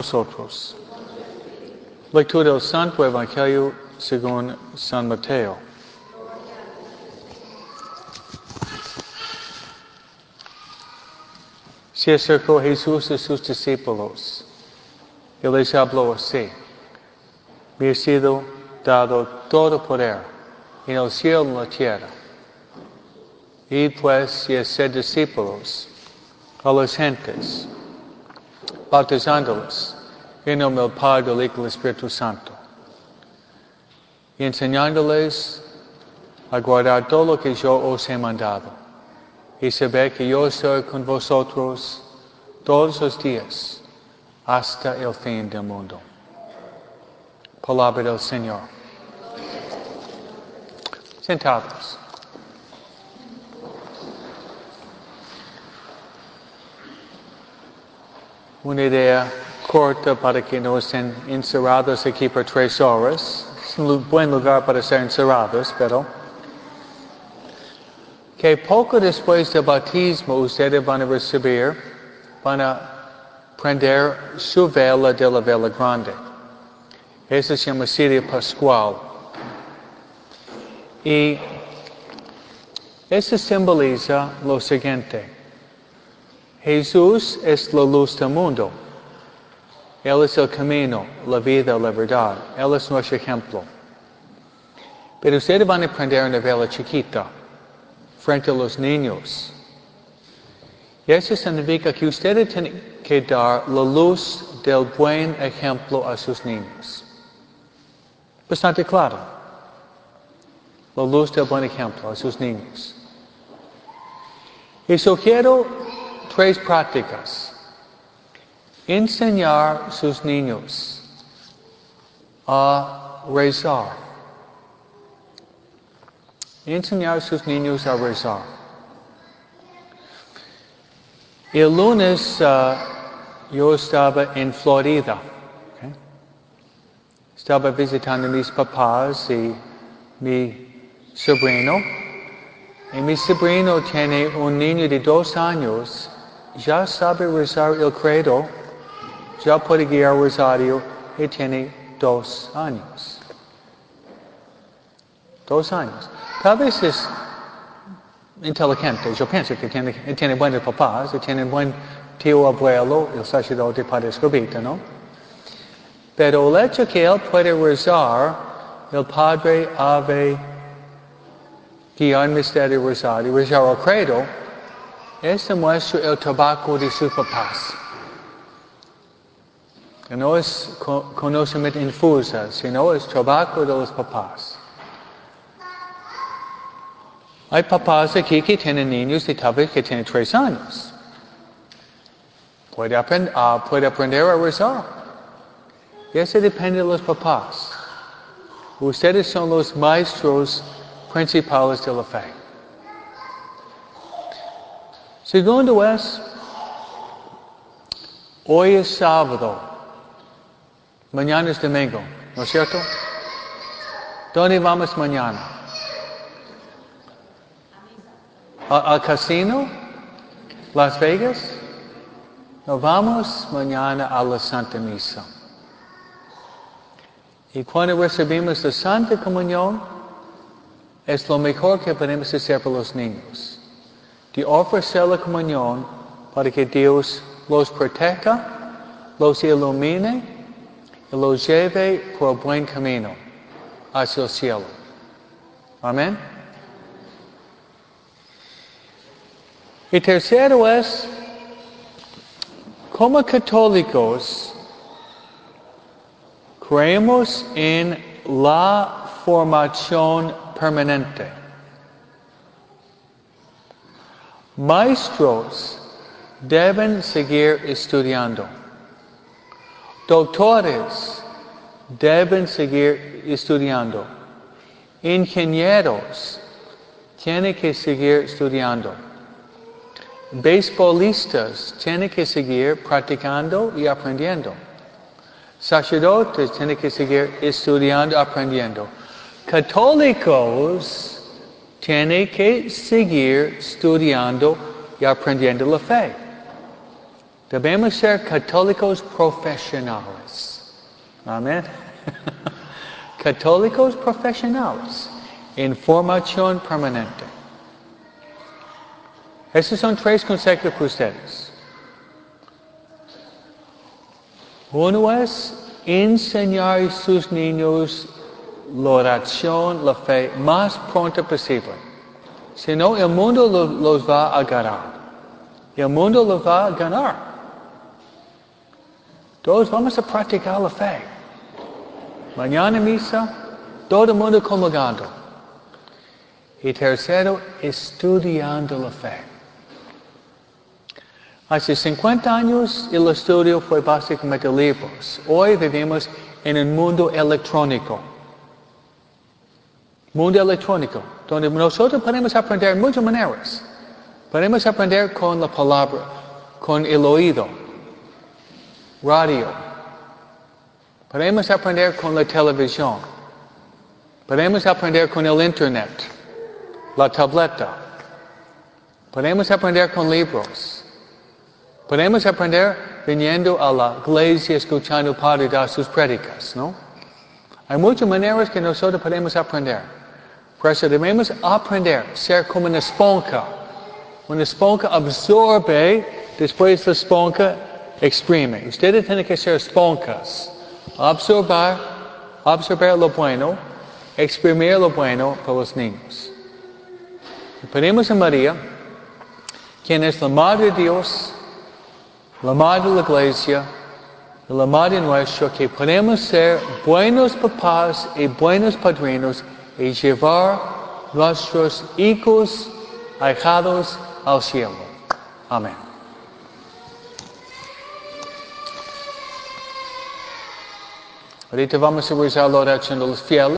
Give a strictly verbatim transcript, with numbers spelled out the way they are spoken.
nosotros. Lectura del Santo Evangelio según San Mateo. Se acercó Jesús a sus discípulos y les habló así: Me ha sido dado todo poder en el cielo y en la tierra. Id pues y haced discípulos a las gentes, bautizándolos en el nombre del Padre, del Hijo y del Espíritu Santo, y enseñándoles a guardar todo lo que yo os he mandado. Y sabed que yo estoy con vosotros todos los días hasta el fin del mundo. Palabra del Señor. Sentados. Una idea corta para que no estén encerrados aquí por tres horas. Es un buen lugar para ser encerrados, pero que poco después del bautismo ustedes van a recibir, van a prender su vela de la vela grande. Eso se llama Siria Pascual. Y eso simboliza lo siguiente: Jesús es la luz del mundo. Él es el camino, la vida, la verdad. Él es nuestro ejemplo. Pero ustedes van a prender una vela chiquita frente a los niños. Y eso significa que ustedes tienen que dar la luz del buen ejemplo a sus niños. Bastante claro. La luz del buen ejemplo a sus niños. Y sugiero tres prácticas. Enseñar a sus niños a rezar. Enseñar a sus niños a rezar. El lunes uh, yo estaba en Florida. Okay? Estaba visitando a mis papás y mi sobrino. Y mi sobrino tiene un niño de dos años. Ya sabe rezar el credo. Ya puede guiar rosario y tiene dos años. Dos años. Tal vez es inteligente. Yo pienso que tiene, tiene buenos papás, y tiene buen tío abuelo, el sacerdote Padre Escobita, ¿no? Pero el hecho que él puede rezar el Padre Ave, guiar el misterio rosario, rezar el credo, eso muestra el trabajo de sus papás. Que no es conocimiento infusa, sino es trabajo de los papás. Hay papás aquí que tienen niños de tal vez que tienen tres años. Puede, aprend uh, puede aprender a rezar. Y eso depende de los papás. Ustedes son los maestros principales de la fe. Segundo es, hoy es sábado. Mañana es domingo, ¿no es cierto? ¿Dónde vamos mañana? ¿Al casino? ¿Las Vegas? Nos vamos mañana a la Santa Misa. Y cuando recibimos la Santa Comunión, es lo mejor que podemos hacer por los niños. De ofrecer la comunión para que Dios los proteja, los ilumine, y los lleve por el buen camino hacia el cielo. Amén. Y tercero es, como católicos, creemos en la formación permanente. Maestros deben seguir estudiando. Doctores deben seguir estudiando. Ingenieros tienen que seguir estudiando. Beisbolistas tienen que seguir practicando y aprendiendo. Sacerdotes tienen que seguir estudiando y aprendiendo. Católicos tienen que seguir estudiando y aprendiendo la fe. Debemos ser católicos profesionales. Amén. Católicos profesionales en formación permanente. Esos son tres consejos para ustedes. Uno es enseñar a sus niños la oración, la fe, más pronto posible. Si no, el mundo los, los va a ganar. El mundo los va a ganar. Todos vamos a practicar la fe. Mañana misa, todo el mundo comulgando. Y tercero, estudiando la fe. Hace cincuenta años el estudio fue básicamente libros. Hoy vivimos en un mundo electrónico. Mundo electrónico, donde nosotros podemos aprender de muchas maneras. Podemos aprender con la palabra, con el oído, radio. Podemos aprender con la televisión. Podemos aprender con el internet, la tableta. Podemos aprender con libros. Podemos aprender viniendo a la iglesia, escuchando al Padre dar sus prédicas, ¿no? Hay muchas maneras que nosotros podemos aprender. Por eso debemos aprender a ser como una esponja. Una esponja absorbe, después la esponja exprime. Ustedes tienen que ser esponjas. Absorber, absorber lo bueno, exprimir lo bueno para los niños. Pedimos a María, quien es la Madre de Dios, la Madre de la Iglesia, y la Madre nuestra, que podemos ser buenos papás y buenos padrinos y llevar nuestros hijos, ahijados al cielo. Amén. Ahorita vamos a rezar la oración de los fieles.